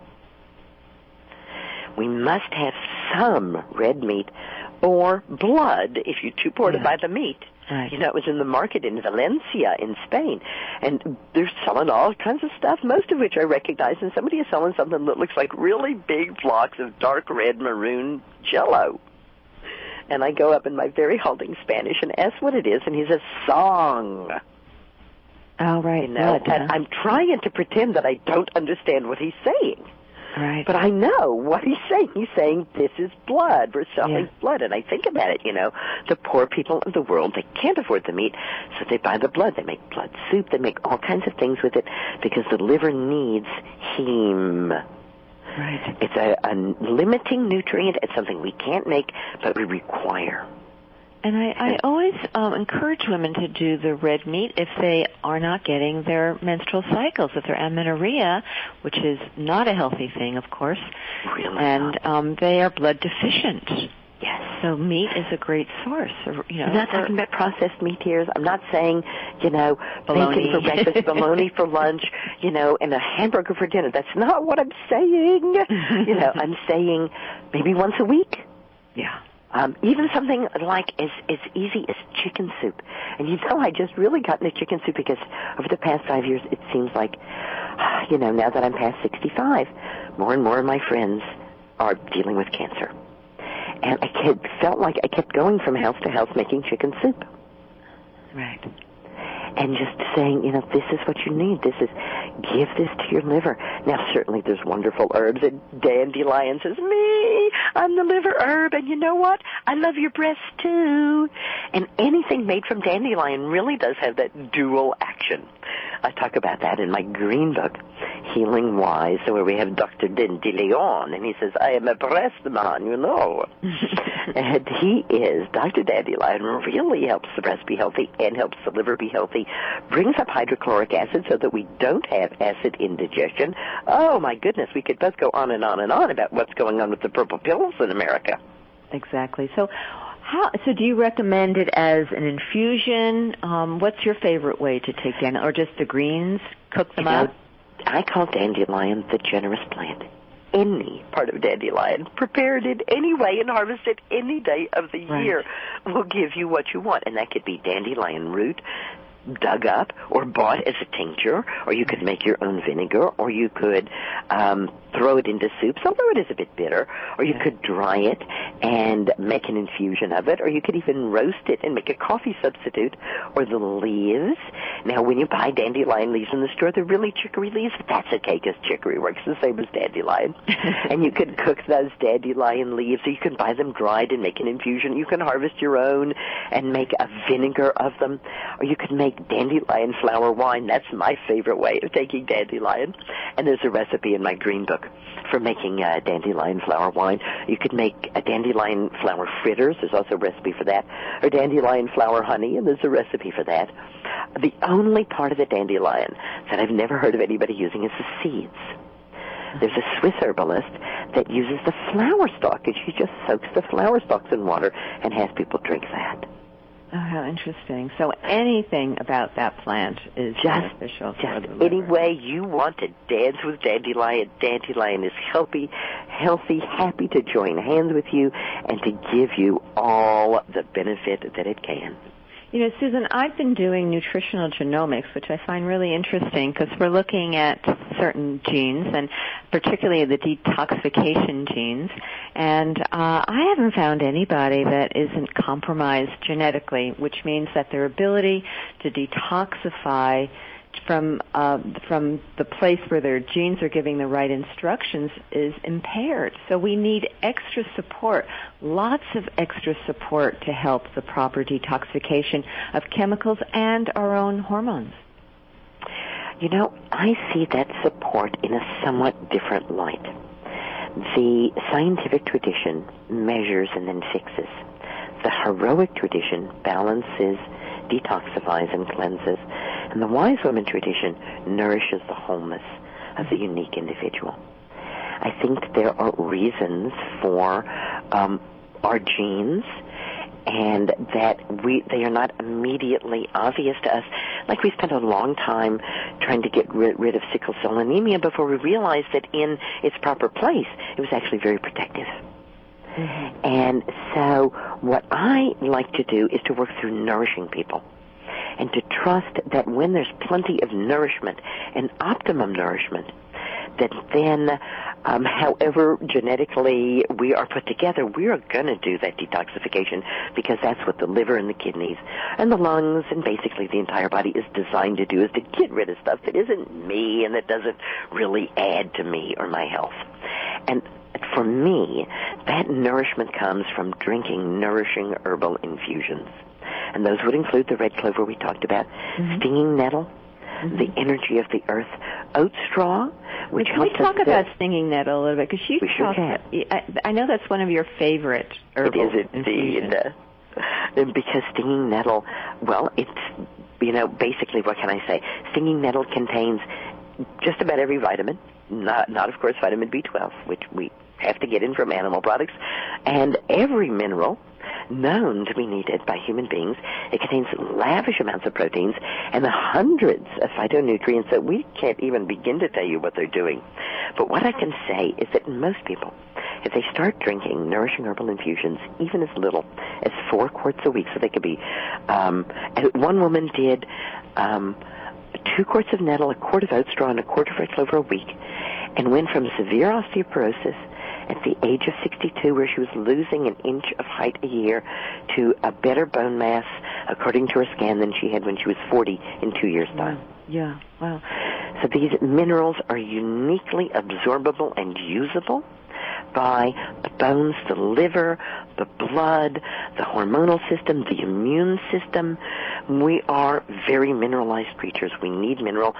[SPEAKER 2] We must have some red meat or blood if you're too poor to buy the meat.
[SPEAKER 1] Right.
[SPEAKER 2] You know, it was in the market in Valencia in Spain, and they're selling all kinds of stuff, most of which I recognize, and somebody is selling something that looks like really big blocks of dark red maroon Jell-O. And I go up in my very halting Spanish and ask what it is, and he says, song.
[SPEAKER 1] Oh, right.
[SPEAKER 2] You know,
[SPEAKER 1] blood,
[SPEAKER 2] and I'm trying to pretend that I don't understand what he's saying.
[SPEAKER 1] Right.
[SPEAKER 2] But I know what he's saying. He's saying, this is blood. We're selling blood. And I think about it, you know, the poor people of the world, they can't afford the meat, so they buy the blood. They make blood soup. They make all kinds of things with it because the liver needs heme.
[SPEAKER 1] Right.
[SPEAKER 2] It's a limiting nutrient. It's something we can't make, but we require.
[SPEAKER 1] And I always encourage women to do the red meat if they are not getting their menstrual cycles, if they're amenorrhea, which is not a healthy thing, of course.
[SPEAKER 2] Really?
[SPEAKER 1] And they are blood deficient.
[SPEAKER 2] Yes.
[SPEAKER 1] So meat is a great source. You know,
[SPEAKER 2] I'm not talking about processed meat here. I'm not saying, you know,
[SPEAKER 1] bologna
[SPEAKER 2] bacon for breakfast, bologna for lunch, you know, and a hamburger for dinner. That's not what I'm saying. You know, I'm saying maybe once a week.
[SPEAKER 1] Yeah.
[SPEAKER 2] Even something like as easy as chicken soup. And you know, I just really got into chicken soup because over the past 5 years, it seems like, now that I'm past 65, more and more of my friends are dealing with cancer. And I felt like I kept going from house to house making chicken soup.
[SPEAKER 1] Right.
[SPEAKER 2] And just saying, this is what you need. Give this to your liver. Now, certainly there's wonderful herbs, and dandelion says, me, I'm the liver herb, and you know what? I love your breasts, too. And anything made from dandelion really does have that dual action. I talk about that in my green book, Healing Wise, where we have Dr. Dandelion, and he says, I am a breast man, And Dr. Dandelion really helps the breast be healthy and helps the liver be healthy, brings up hydrochloric acid so that we don't have acid indigestion. Oh, my goodness, we could both go on and on and on about what's going on with the purple pills in America.
[SPEAKER 1] Exactly. So do you recommend it as an infusion? What's your favorite way to take dandelion, or just the greens, cook them up?
[SPEAKER 2] I call dandelion the generous plant. Any part of dandelion, prepared in any way and harvested any day of the year, will give you what you want. And that could be dandelion root, dug up or bought as a tincture, or you could make your own vinegar, or you could throw it into soups, although it is a bit bitter, or you could dry it and make an infusion of it, or you could even roast it and make a coffee substitute, or the leaves. Now, when you buy dandelion leaves in the store, they're really chicory leaves, but that's okay because chicory works the same as dandelion. And you can cook those dandelion leaves, or you can buy them dried and make an infusion. You can harvest your own and make a vinegar of them, or you could make dandelion flower wine. That's my favorite way of taking dandelion. And there's a recipe in my green book for making dandelion flower wine. You could make a dandelion flower fritters. There's also a recipe for that. Or dandelion flower honey, and there's a recipe for that. The only part of the dandelion that I've never heard of anybody using is the seeds. There's a Swiss herbalist that uses the flower stalk, and she just soaks the flower stalks in water and has people drink that.
[SPEAKER 1] Oh, how interesting. So anything about that plant is beneficial for the liver.
[SPEAKER 2] Any way you want to dance with dandelion. Dandelion is healthy, happy to join hands with you and to give you all the benefit that it can.
[SPEAKER 1] Susan, I've been doing nutritional genomics, which I find really interesting because we're looking at certain genes, and particularly the detoxification genes. And I haven't found anybody that isn't compromised genetically, which means that their ability to detoxify from the place where their genes are giving the right instructions is impaired. So we need extra support, lots of extra support to help the proper detoxification of chemicals and our own hormones.
[SPEAKER 2] I see that support in a somewhat different light. The scientific tradition measures and then fixes. The heroic tradition balances, detoxifies, and cleanses. And the wise woman tradition nourishes the wholeness of the unique individual. I think there are reasons for our genes, and that they are not immediately obvious to us. Like we spent a long time trying to get rid of sickle cell anemia before we realized that in its proper place, it was actually very protective. Mm-hmm. And so what I like to do is to work through nourishing people and to trust that when there's plenty of nourishment and optimum nourishment, that then, however genetically we are put together, we are going to do that detoxification because that's what the liver and the kidneys and the lungs and basically the entire body is designed to do, is to get rid of stuff that isn't me and that doesn't really add to me or my health. And for me, that nourishment comes from drinking nourishing herbal infusions. And those would include the red clover we talked about, stinging nettle, the energy of the earth, oat straw, which helps us.
[SPEAKER 1] Can we talk about stinging nettle a little bit? Because
[SPEAKER 2] we sure can.
[SPEAKER 1] I know that's one of your favorite herbal infusions.
[SPEAKER 2] It is indeed. Because stinging nettle, well, it's, basically, what can I say? Stinging nettle contains just about every vitamin, not of course, vitamin B12, which we have to get in from animal products, and every mineral known to be needed by human beings. It contains lavish amounts of proteins and the hundreds of phytonutrients that we can't even begin to tell you what they're doing. But what I can say is that most people, if they start drinking nourishing herbal infusions, even as little as 4 quarts a week, so they could be, one woman did 2 quarts of nettle, a quart of oat straw, and a quart of red clover a week, and went from severe osteoporosis at the age of 62, where she was losing an inch of height a year, to a better bone mass, according to her scan, than she had when she was 40 in 2 years' time.
[SPEAKER 1] Yeah, wow.
[SPEAKER 2] So these minerals are uniquely absorbable and usable by the bones, the liver, the blood, the hormonal system, the immune system. We are very mineralized creatures. We need minerals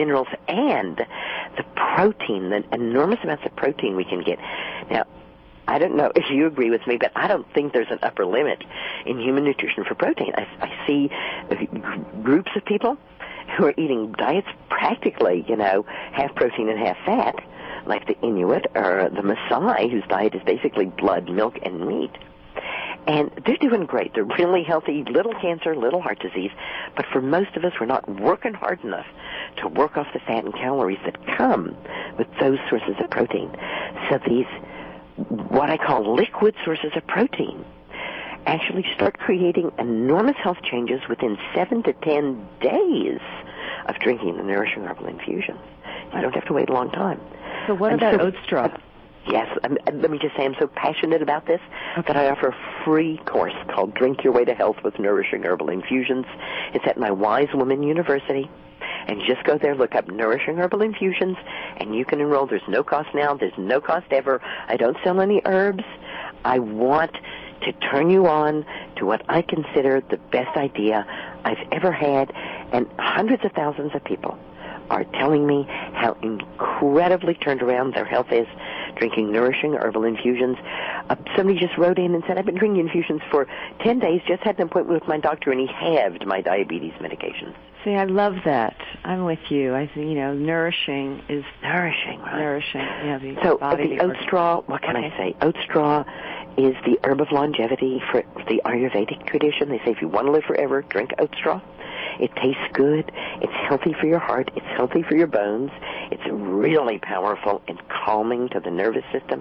[SPEAKER 2] and the protein, the enormous amounts of protein we can get. Now, I don't know if you agree with me, but I don't think there's an upper limit in human nutrition for protein. I see groups of people who are eating diets practically, half protein and half fat, like the Inuit or the Maasai, whose diet is basically blood, milk, and meat. And they're doing great. They're really healthy, little cancer, little heart disease. But for most of us, we're not working hard enough to work off the fat and calories that come with those sources of protein. So these, what I call liquid sources of protein, actually start creating enormous health changes within 7 to 10 days of drinking the nourishing herbal infusions. You don't have to wait a long time.
[SPEAKER 1] So what about oat straw?
[SPEAKER 2] Yes, let me just say I'm so passionate about this that I offer a free course called Drink Your Way to Health with Nourishing Herbal Infusions. It's at my Wise Woman University. And just go there, look up Nourishing Herbal Infusions, and you can enroll. There's no cost now. There's no cost ever. I don't sell any herbs. I want to turn you on to what I consider the best idea I've ever had, and hundreds of thousands of people are telling me how incredibly turned around their health is drinking nourishing herbal infusions. Somebody just wrote in and said, I've been drinking infusions for 10 days, just had an appointment with my doctor, and he halved my diabetes medications.
[SPEAKER 1] See, I love that. I'm with you. I think, nourishing is...
[SPEAKER 2] Nourishing, right?
[SPEAKER 1] Nourishing, yeah.
[SPEAKER 2] So the oat straw, what can I say? Oat straw is the herb of longevity for the Ayurvedic tradition. They say if you want to live forever, drink oat straw. It tastes good. It's healthy for your heart. It's healthy for your bones. It's really powerful and calming to the nervous system,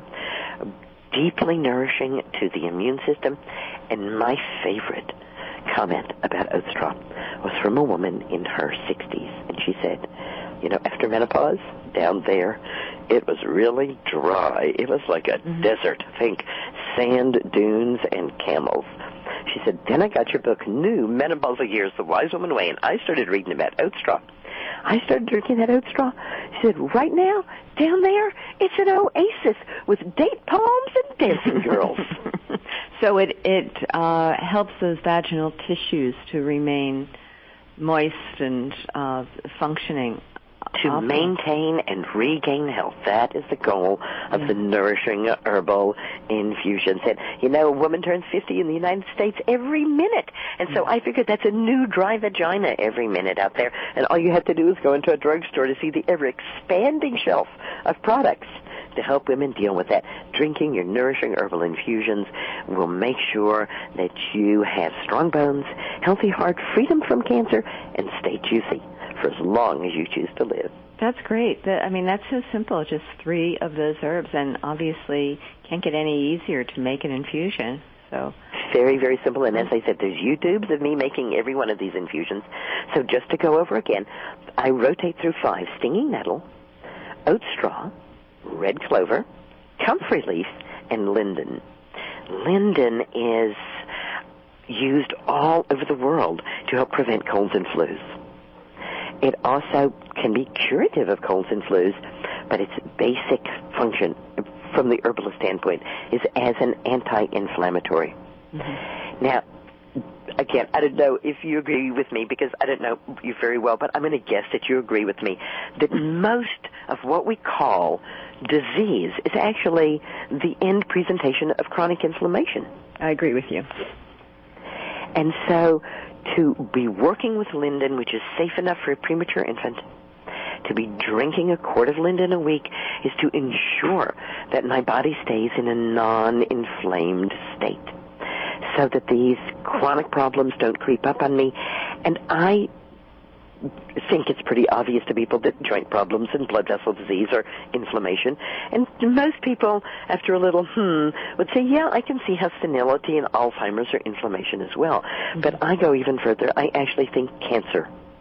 [SPEAKER 2] deeply nourishing to the immune system. And my favorite comment about oat straw was from a woman in her 60s. And she said, after menopause, down there, it was really dry. It was like a desert. Think sand dunes and camels. She said, then I got your book, New Menopausal Years, The Wise Woman Way, and I started reading about oat straw. I started drinking that oat straw. She said, right now, down there, it's an oasis with date palms and dancing girls.
[SPEAKER 1] So it helps those vaginal tissues to remain moist and functioning.
[SPEAKER 2] To maintain and regain health. That is the goal of the nourishing herbal infusions. And, a woman turns 50 in the United States every minute. And so I figured that's a new dry vagina every minute out there. And all you have to do is go into a drugstore to see the ever-expanding shelf of products to help women deal with that. Drinking your nourishing herbal infusions will make sure that you have strong bones, healthy heart, freedom from cancer, and stay juicy for as long as you choose to live.
[SPEAKER 1] That's great. That's so simple, just 3 of those herbs, and obviously can't get any easier to make an infusion. So
[SPEAKER 2] very, very simple. And as I said, there's YouTubes of me making every one of these infusions. So just to go over again, I rotate through 5: stinging nettle, oat straw, red clover, comfrey leaf, and linden. Linden is used all over the world to help prevent colds and flus. It also can be curative of colds and flus, but its basic function from the herbalist standpoint is as an anti-inflammatory. Mm-hmm. Now, again, I don't know if you agree with me because I don't know you very well, but I'm going to guess that you agree with me that most of what we call disease is actually the end presentation of chronic inflammation.
[SPEAKER 1] I agree with you.
[SPEAKER 2] And so to be working with linden, which is safe enough for a premature infant, to be drinking a quart of linden a week is to ensure that my body stays in a non-inflamed state so that these chronic problems don't creep up on me. And I think it's pretty obvious to people that joint problems and blood vessel disease are inflammation. And most people, after a little would say, yeah, I can see how senility and Alzheimer's are inflammation as well. Mm-hmm. But I go even further. I actually think cancer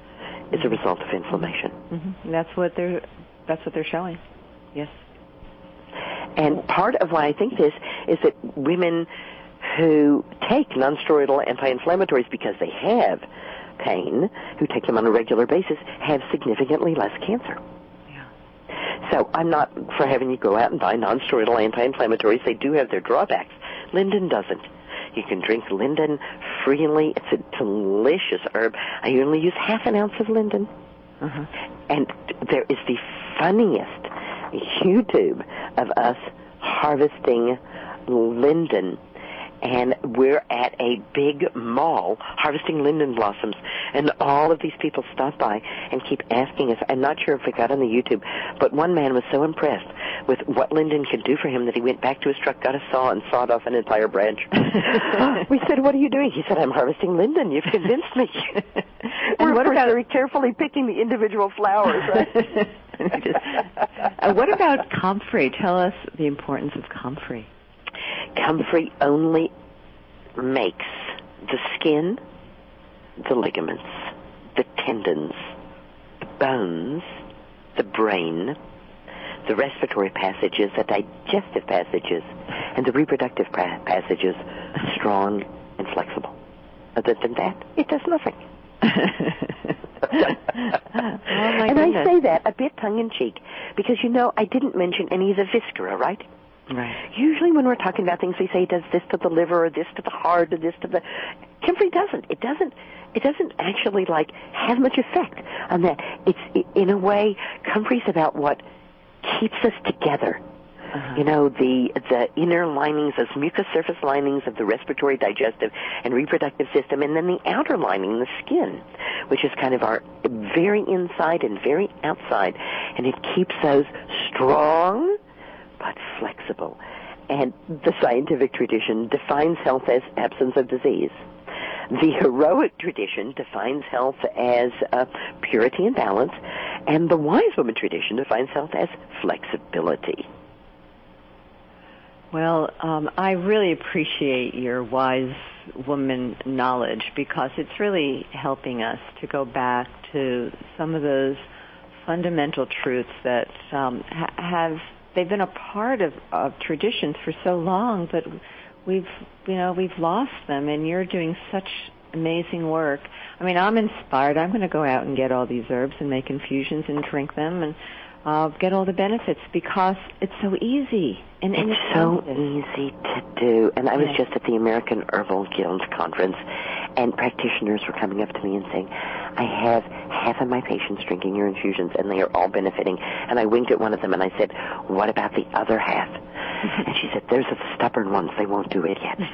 [SPEAKER 2] is a result of inflammation.
[SPEAKER 1] Mm-hmm. That's what they're showing. Yes.
[SPEAKER 2] And part of why I think this is that women who take nonsteroidal anti-inflammatories because they have pain, who take them on a regular basis, have significantly less cancer. Yeah. So I'm not for having you go out and buy nonsteroidal anti-inflammatories. They do have their drawbacks. Linden doesn't. You can drink linden freely. It's a delicious herb. I only use half an ounce of linden. Uh-huh. And there is the funniest YouTube of us harvesting linden. And we're at a big mall harvesting linden blossoms, and all of these people stop by and keep asking us. I'm not sure if it got on the YouTube, but one man was so impressed with what linden could do for him that he went back to his truck, got a saw, and sawed off an entire branch. We said, "What are you doing?" He said, "I'm harvesting linden. You've convinced me." We're very carefully picking the individual flowers. Right?
[SPEAKER 1] What about comfrey? Tell us the importance of comfrey.
[SPEAKER 2] Comfrey only makes the skin, the ligaments, the tendons, the bones, the brain, the respiratory passages, the digestive passages, and the reproductive passages strong and flexible. Other than that, it does nothing. And I say that a bit tongue-in-cheek because, I didn't mention any of the viscera, right?
[SPEAKER 1] Right.
[SPEAKER 2] Usually when we're talking about things, we say it does this to the liver, or this to the heart, or this to the... Comfrey doesn't. It doesn't actually, have much effect on that. It's, in a way, comfrey's about what keeps us together. Uh-huh. The inner linings, those mucous surface linings of the respiratory, digestive, and reproductive system, and then the outer lining, the skin, which is kind of our very inside and very outside, and it keeps those strong but flexible. And the scientific tradition defines health as absence of disease. The heroic tradition defines health as purity and balance, and the wise woman tradition defines health as flexibility.
[SPEAKER 1] Well, I really appreciate your wise woman knowledge because it's really helping us to go back to some of those fundamental truths that they've been a part of traditions for so long, but we've lost them, and you're doing such amazing work. I mean, I'm inspired. I'm going to go out and get all these herbs and make infusions and drink them and get all the benefits because it's so easy. And
[SPEAKER 2] it's so easy to do. And I was just at the American Herbal Guild conference, and practitioners were coming up to me and saying, I have half of my patients drinking your infusions, and they are all benefiting. And I winked at one of them, and I said, what about the other half? And she said, there's the stubborn ones. They won't do it yet.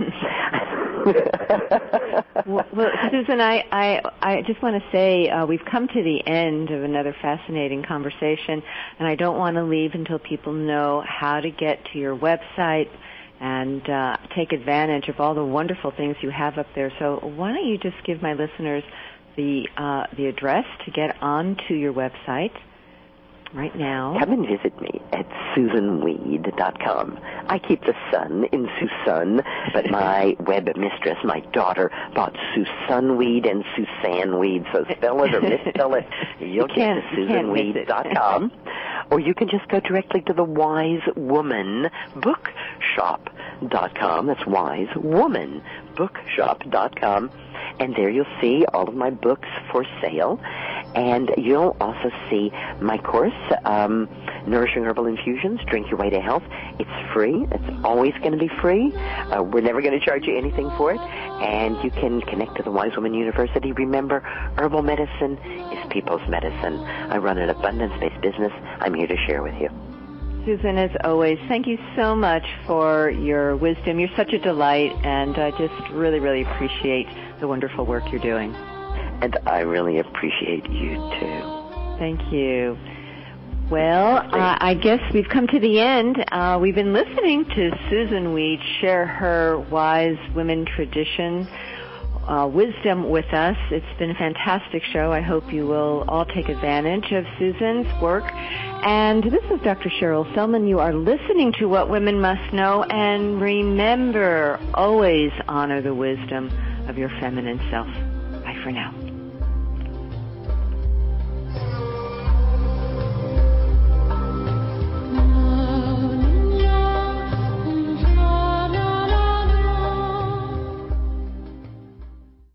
[SPEAKER 1] well, Susan, I just want to say we've come to the end of another fascinating conversation, and I don't want to leave until people know how to get to your website and take advantage of all the wonderful things you have up there. So why don't you just give my listeners the address to get onto your website right now?
[SPEAKER 2] Come and visit me at SusanWeed.com. I keep the sun in Susan, but my web mistress, my daughter, bought Susan Weed and Suzanne Weed, so spell it or misspell it. You'll get to SusanWeed.com. Or you can just go directly to the Wise Woman Bookshop.com. That's Wise Woman Bookshop.com. And there you'll see all of my books for sale. And you'll also see my course, Nourishing Herbal Infusions, Drink Your Way to Health. It's free. It's always going to be free. We're never going to charge you anything for it. And you can connect to the Wise Woman University. Remember, herbal medicine is people's medicine. I run an abundance-based business. I'm here to share with you.
[SPEAKER 1] Susan, as always, thank you so much for your wisdom. You're such a delight, and I just really, really appreciate the wonderful work you're doing.
[SPEAKER 2] And I really appreciate you, too.
[SPEAKER 1] Thank you. Well, I guess we've come to the end. We've been listening to Susan Weed share her wise women tradition wisdom with us. It's been a fantastic show. I hope you will all take advantage of Susan's work. And this is Dr. Cheryl Selman. You are listening to What Women Must Know. And remember, always honor the wisdom of your feminine self. Bye for now.